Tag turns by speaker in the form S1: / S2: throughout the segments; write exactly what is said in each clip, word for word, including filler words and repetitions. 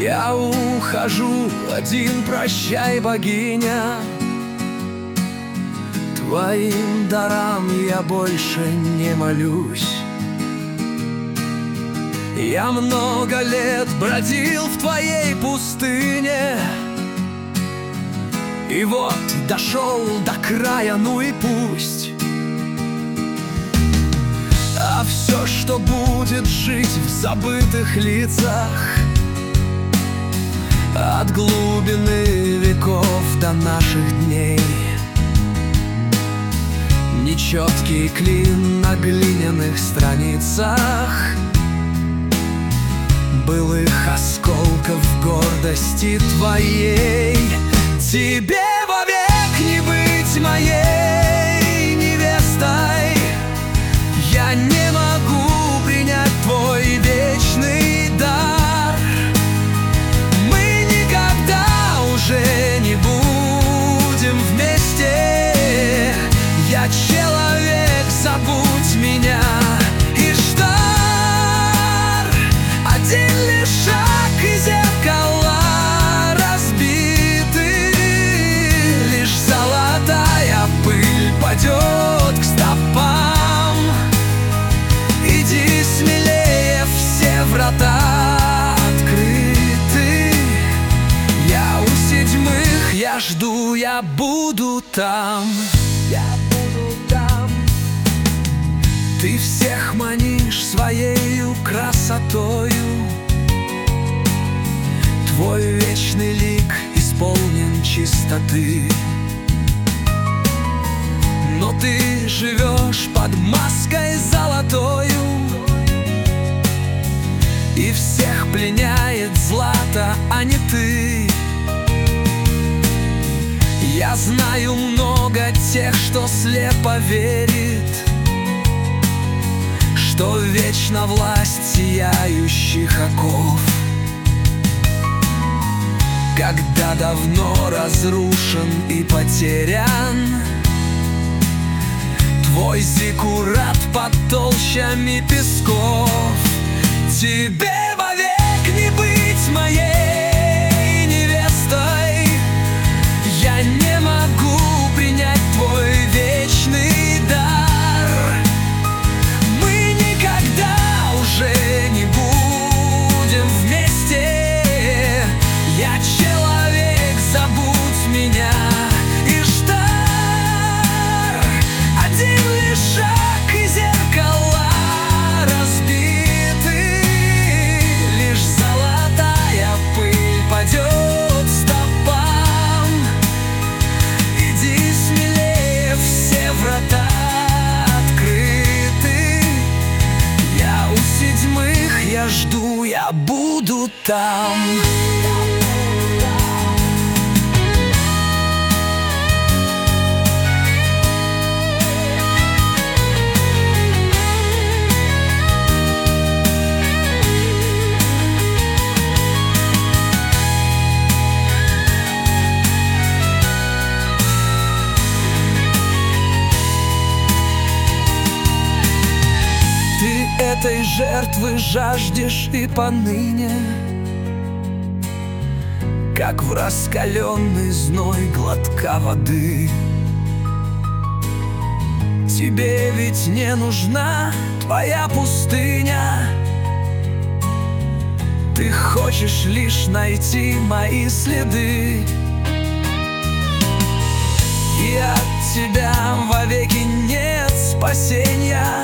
S1: Я ухожу один, прощай, богиня. Твоим дарам я больше не молюсь. Я много лет бродил в твоей пустыне, и вот дошел до края, ну и пусть. А все, что будет жить в забытых лицах, от глубины веков до наших дней. Нечеткий клин на глиняных страницах былых осколков гордости твоей. Тебе вовек не быть моей невестой. Я не могу принять твой вечный дар. Мы никогда уже не будем вместе. Я человек, забудь меня. И ждар, один лишь шаг, и зеркала разбиты. Лишь золотая пыль падет к стопам. Иди смелее, все врата открыты. Я у седьмых, я жду, я буду там. Я буду там. Ты всех манишь своею красотою. Твой вечный лик исполнен чистоты. Но ты живешь под маской золотою, и всех пленяет злато, а не ты. Я знаю много тех, что слепо верит, что вечна власть сияющих оков. Когда давно разрушен и потерян твой зиккурат под толщами песков. Тебе вовек не быть моей невестой. Я не могу принять твой вечный дар. Мы никогда уже не будем вместе. Я человек, забудь меня. И ждар, один лишь шаг, и зеркала разбиты. Лишь золотая пыль падет стопам. Иди смелее, все врата открыты. Я у седьмых, я жду, я буду там. Этой жертвы жаждешь и поныне, как в раскаленный зной глотка воды. Тебе ведь не нужна твоя пустыня. Ты хочешь лишь найти мои следы, и от тебя вовеки нет спасения.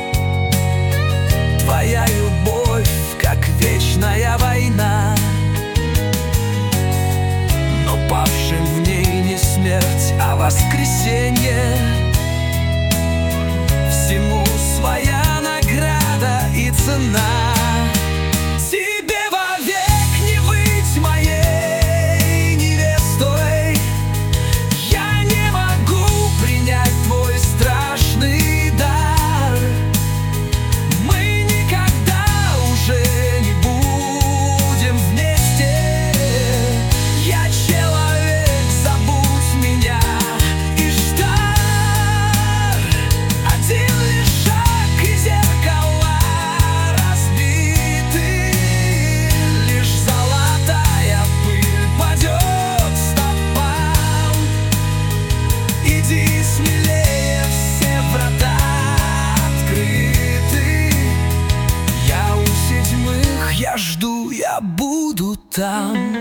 S1: Твоя любовь, как вечная война, но павшим в ней не смерть, а воскресенье. Всему своя награда и цена. Тебе вовек не быть моей невестой. Я не могу принять твой страшный дар. Мы никогда уже не будем вместе. Я человек, забудь меня. И ждар, там.